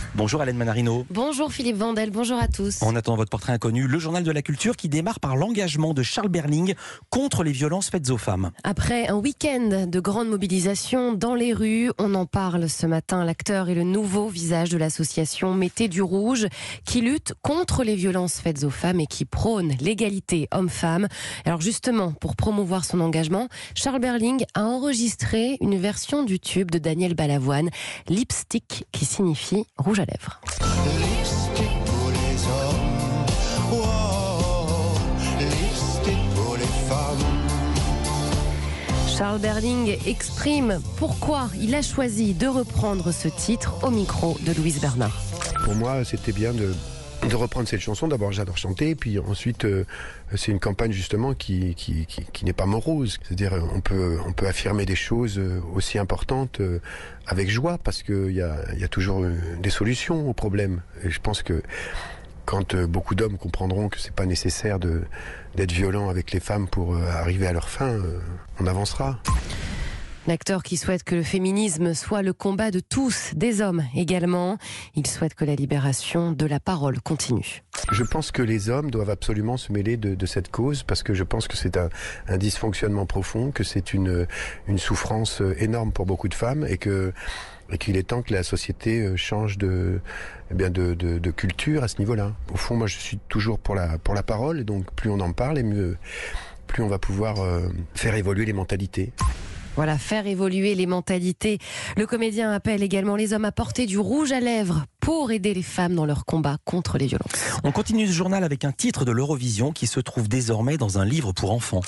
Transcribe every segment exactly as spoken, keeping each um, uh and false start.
Bonjour Hélène Manarino. Bonjour Philippe Vandel, bonjour à tous. En attendant votre portrait inconnu, le journal de la culture qui démarre par l'engagement de Charles Berling contre les violences faites aux femmes. Après un week-end de grande mobilisation dans les rues, on en parle ce matin. L'acteur est le nouveau visage de l'association Mettez du Rouge qui lutte contre les violences faites aux femmes et qui prône l'égalité homme-femme. Alors justement, pour promouvoir son engagement, Charles Berling a enregistré une version du tube de Daniel Balavoine, Lipstick, qui signifie rouge à lèvres. Lipstick pour les hommes, oh, lipstick pour les femmes. Charles Berling exprime pourquoi il a choisi de reprendre ce titre au micro de Louise Bernard. Pour moi, c'était bien de, de reprendre cette chanson. D'abord, j'adore chanter, puis ensuite, euh, c'est une campagne justement qui, qui, qui, qui n'est pas morose. C'est-à-dire, on peut, on peut affirmer des choses aussi importantes euh, avec joie, parce qu'il y a, y a toujours des solutions aux problèmes. Et je pense que quand euh, beaucoup d'hommes comprendront que c'est pas nécessaire de, d'être violent avec les femmes pour euh, arriver à leur fin, euh, on avancera. L'acteur qui souhaite que le féminisme soit le combat de tous, des hommes également. Il souhaite que la libération de la parole continue. Je pense que les hommes doivent absolument se mêler de, de cette cause, parce que je pense que c'est un, un dysfonctionnement profond, que c'est une, une souffrance énorme pour beaucoup de femmes, et que et qu'il est temps que la société change de, eh bien de, de, de culture à ce niveau-là. Au fond, moi, je suis toujours pour la, pour la parole, et donc plus on en parle, et mieux, plus on va pouvoir euh, faire évoluer les mentalités. Voilà, faire évoluer les mentalités. Le comédien appelle également les hommes à porter du rouge à lèvres pour aider les femmes dans leur combat contre les violences. On continue ce journal avec un titre de l'Eurovision qui se trouve désormais dans un livre pour enfants.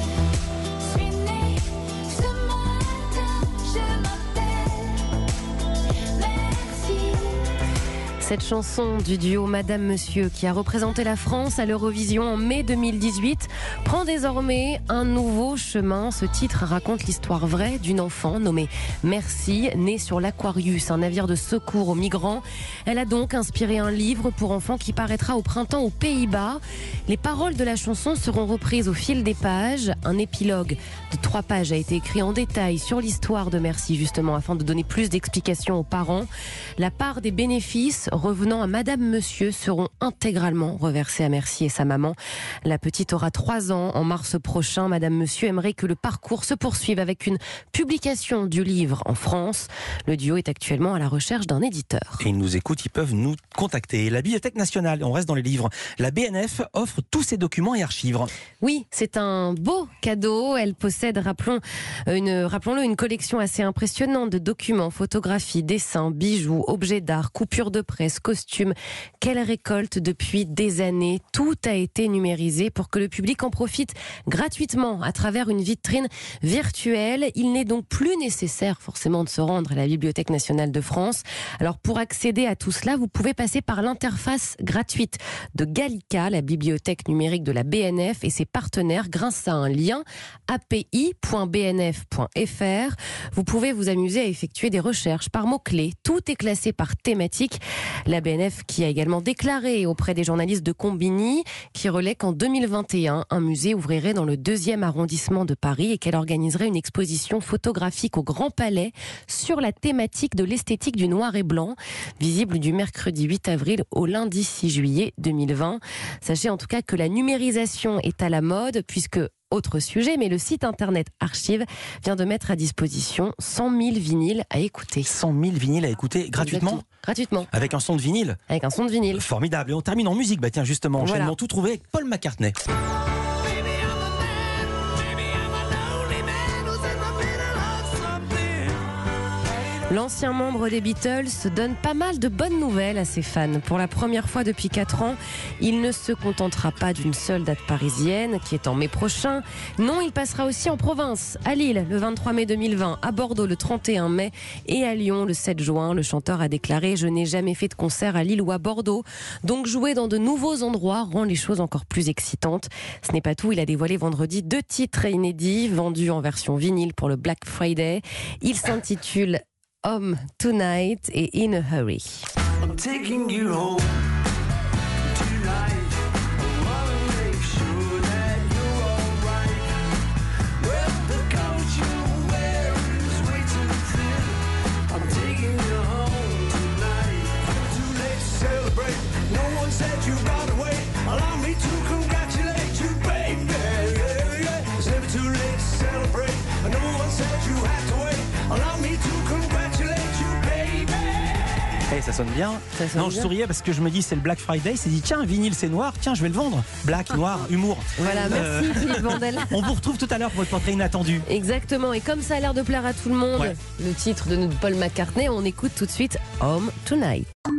Cette chanson du duo Madame Monsieur qui a représenté la France à l'Eurovision en mai deux mille dix-huit prend désormais un nouveau chemin. Ce titre raconte l'histoire vraie d'une enfant nommée Merci, née sur l'Aquarius, un navire de secours aux migrants. Elle a donc inspiré un livre pour enfants qui paraîtra au printemps aux Pays-Bas. Les paroles de la chanson seront reprises au fil des pages. Un épilogue de trois pages a été écrit en détail sur l'histoire de Merci, justement, afin de donner plus d'explications aux parents. La part des bénéfices revenant à Madame Monsieur seront intégralement reversés à Merci et sa maman. La petite aura trois ans en mars prochain. Madame Monsieur aimerait que le parcours se poursuive avec une publication du livre en France. Le duo est actuellement à la recherche d'un éditeur. Et ils nous écoutent, ils peuvent nous contacter. La Bibliothèque nationale, on reste dans les livres. La B N F offre tous ses documents et archives. Oui, c'est un beau cadeau. Elle possède, rappelons, une, rappelons-le, une collection assez impressionnante de documents, photographies, dessins, bijoux, objets d'art, coupures de presse, costumes qu'elle récolte depuis des années. Tout a été numérisé pour que le public en profite gratuitement à travers une vitrine virtuelle. Il n'est donc plus nécessaire forcément de se rendre à la Bibliothèque nationale de France. Alors pour accéder à tout cela, vous pouvez passer par l'interface gratuite de Gallica, la bibliothèque numérique de la B N F et ses partenaires, grâce à un lien a p i point b n f point f r. Vous pouvez vous amuser à effectuer des recherches par mots-clés. Tout est classé par thématique. La B N F qui a également déclaré auprès des journalistes de Combini qui relaie qu'en deux mille vingt et un, un musée ouvrirait dans le deuxième arrondissement de Paris et qu'elle organiserait une exposition photographique au Grand Palais sur la thématique de l'esthétique du noir et blanc, visible du mercredi huit avril au lundi six juillet deux mille vingt. Sachez en tout cas que la numérisation est à la mode puisque autre sujet, mais le site internet Archive vient de mettre à disposition cent mille vinyles à écouter. cent mille vinyles à écouter gratuitement. Exactement. Gratuitement. Avec un son de vinyle. Avec un son de vinyle. Formidable. Et on termine en musique. Bah tiens, justement, Voilà. enchaînement tout trouvé avec Paul McCartney. L'ancien membre des Beatles donne pas mal de bonnes nouvelles à ses fans. Pour la première fois depuis quatre ans, il ne se contentera pas d'une seule date parisienne, qui est en mai prochain. Non, il passera aussi en province, à Lille le vingt-trois mai deux mille vingt, à Bordeaux le trente et un mai et à Lyon le sept juin. Le chanteur a déclaré « Je n'ai jamais fait de concert à Lille ou à Bordeaux, donc jouer dans de nouveaux endroits rend les choses encore plus excitantes. » Ce n'est pas tout, il a dévoilé vendredi deux titres inédits vendus en version vinyle pour le Black Friday. Il s'intitule Home Tonight et In a Hurry. I'm taking you home. ça sonne bien. Ça sonne non, je bien. souriais parce que je me dis c'est le Black Friday. Il s'est dit tiens, vinyle c'est noir, tiens, je vais le vendre. Black, noir, humour. Voilà, merci Euh, Philippe Vandel. On vous retrouve tout à l'heure pour votre portrait inattendu. Exactement, et comme ça a l'air de plaire à tout le monde, Ouais. le titre de Paul McCartney, on écoute tout de suite Home Tonight.